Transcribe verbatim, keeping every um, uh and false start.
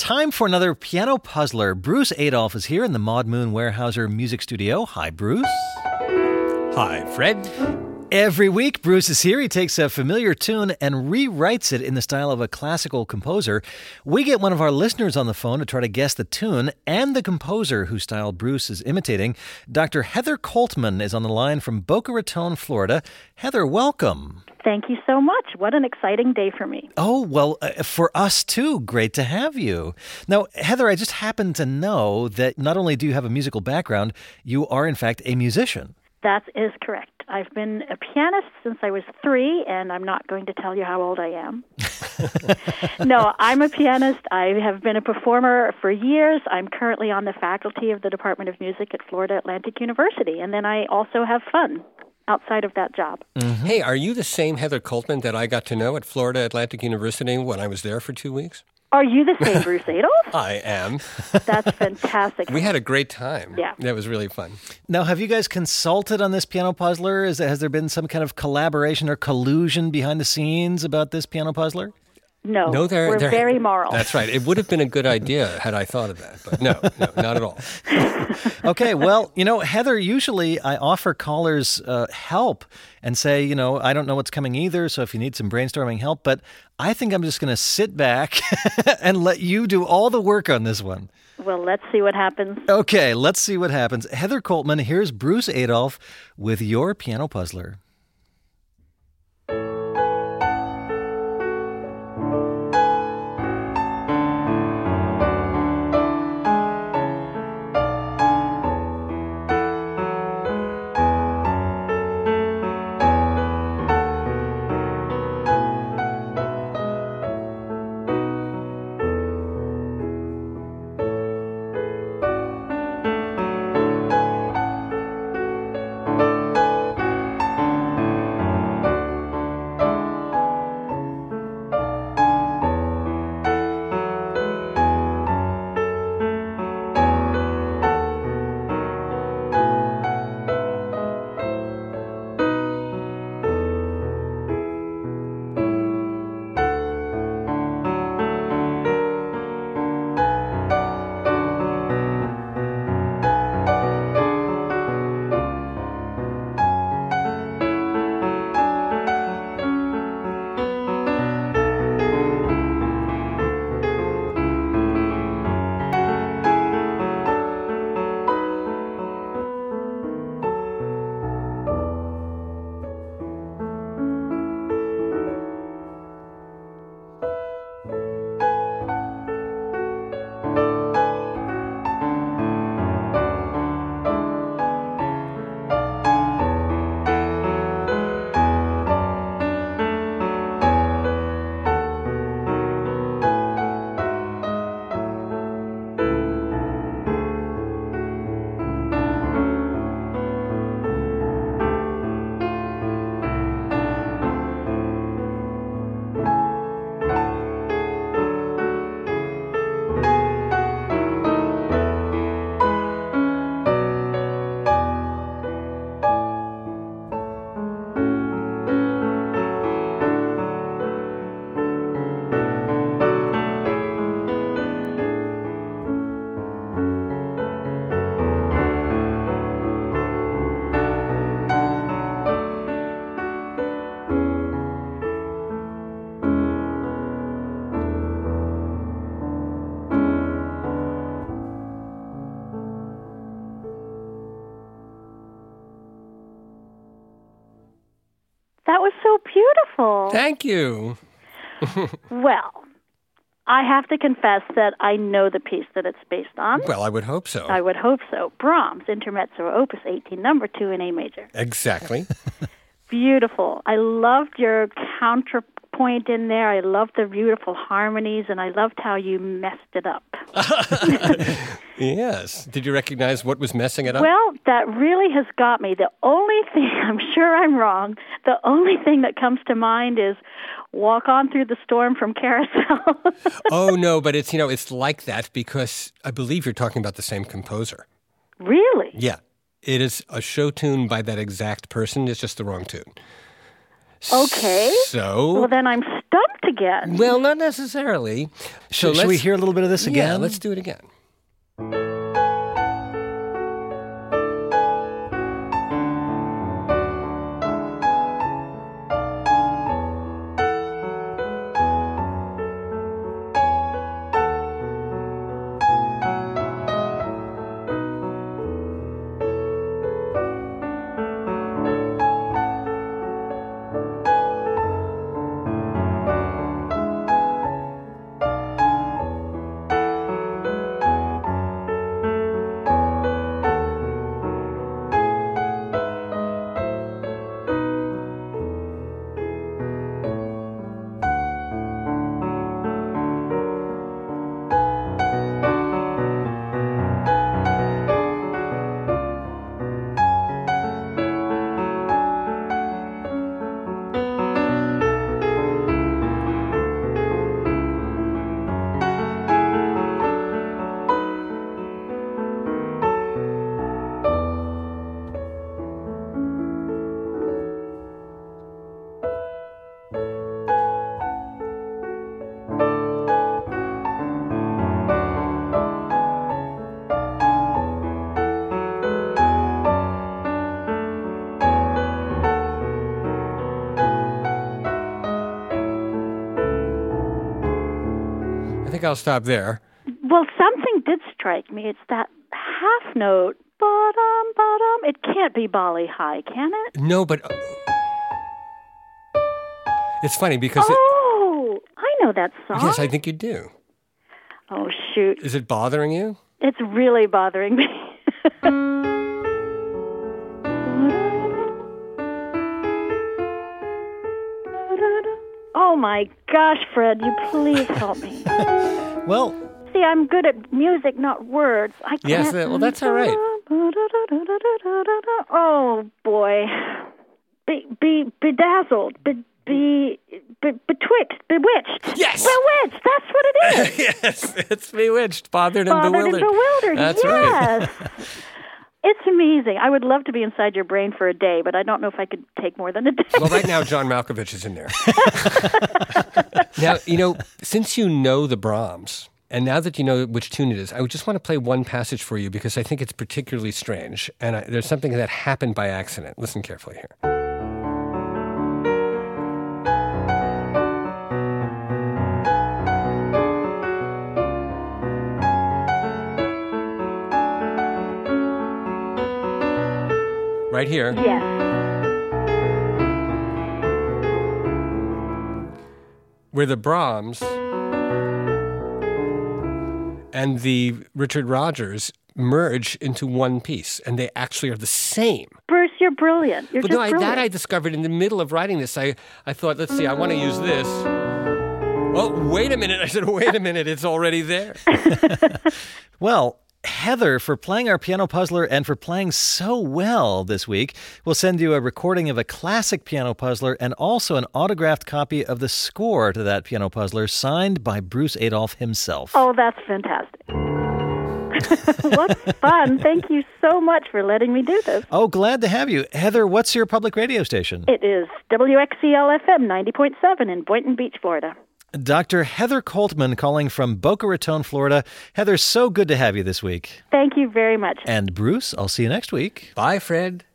Time for another piano puzzler. Bruce Adolphe is here in the Maud Moon Weyerhaeuser Music Studio. Hi, Bruce. Hi, Fred. Every week, Bruce is here. He takes a familiar tune and rewrites it in the style of a classical composer. We get one of our listeners on the phone to try to guess the tune and the composer whose style Bruce is imitating. Doctor Heather Coltman is on the line from Boca Raton, Florida. Heather, welcome. Thank you so much. What an exciting day for me. Oh, well, uh, for us too. Great to have you. Now, Heather, I just happen to know that not only do you have a musical background, you are, in fact, a musician. That is correct. I've been a pianist since I was three, and I'm not going to tell you how old I am. No, I'm a pianist. I have been a performer for years. I'm currently on the faculty of the Department of Music at Florida Atlantic University, and then I also have fun outside of that job. Mm-hmm. Hey, are you the same Heather Coltman that I got to know at Florida Atlantic University when I was there for two weeks? Are you the same Bruce Adolphe? I am. That's fantastic. We had a great time. Yeah. That was really fun. Now, have you guys consulted on this piano puzzler? Is, has there been some kind of collaboration or collusion behind the scenes about this piano puzzler? No, no they're, we're they're, very moral. That's right. It would have been a good idea had I thought of that, but no, no, not at all. Okay, well, you know, Heather, usually I offer callers uh, help and say, you know, I don't know what's coming either, so if you need some brainstorming help, but I think I'm just going to sit back and let you do all the work on this one. Well, let's see what happens. Okay, let's see what happens. Heather Coltman, here's Bruce Adolphe with your piano puzzler. That was so beautiful. Thank you. Well, I have to confess that I know the piece that it's based on. Well, I would hope so. I would hope so. Brahms, Intermezzo, Opus eighteen, number two in A major. Exactly. Beautiful. I loved your counterpoint in there. I loved the beautiful harmonies, and I loved how you messed it up. Yes. Did you recognize what was messing it up? Well, that really has got me. The only thing, I'm sure I'm wrong, the only thing that comes to mind is Walk On Through the Storm from Carousel. Oh, no, but it's, you know, it's like that because I believe you're talking about the same composer. Really? Yeah. It is a show tune by that exact person. It's just the wrong tune. Okay. So? Well, then I'm stumped again. Well, not necessarily. So Should, should we hear a little bit of this again? Yeah, let's do it again. I think I'll stop there. Well, something did strike me. It's that half note. Bottom, bottom. It can't be Bali High, can it? No, but... Uh, it's funny because... Oh, it, I know that song. Yes, I think you do. Oh, shoot. Is it bothering you? It's really bothering me. Oh, my gosh, Fred, you please help me. Well... See, I'm good at music, not words. I can't... Yes, well, that's all right. Oh, boy. Be, be bedazzled. Be, be, be, betwixt. Bewitched. Yes! Bewitched. That's what it is. Yes, it's bewitched, bothered and Bothered bewildered. and bewildered. That's yes. right. It's amazing. I would love to be inside your brain for a day, but I don't know if I could take more than a day. Well, right now, John Malkovich is in there. Now, you know, since you know the Brahms, and now that you know which tune it is, I would just want to play one passage for you because I think it's particularly strange, and I, there's something that happened by accident. Listen carefully here. Right here. Yes. Where the Brahms and the Richard Rodgers merge into one piece, and they actually are the same. Bruce, you're brilliant. You're But just no, I, brilliant. that I discovered in the middle of writing this. I, I thought, let's see, I want to use this. Oh, wait a minute. I said, wait a minute. It's already there. Well, Heather, for playing our piano puzzler and for playing so well this week, we'll send you a recording of a classic piano puzzler and also an autographed copy of the score to that piano puzzler signed by Bruce Adolphe himself. Oh, that's fantastic. What fun. Thank you so much for letting me do this. Oh, glad to have you. Heather, what's your public radio station? It is W X C L F M ninety point seven in Boynton Beach, Florida. Doctor Heather Coltman calling from Boca Raton, Florida. Heather, so good to have you this week. Thank you very much. And Bruce, I'll see you next week. Bye, Fred.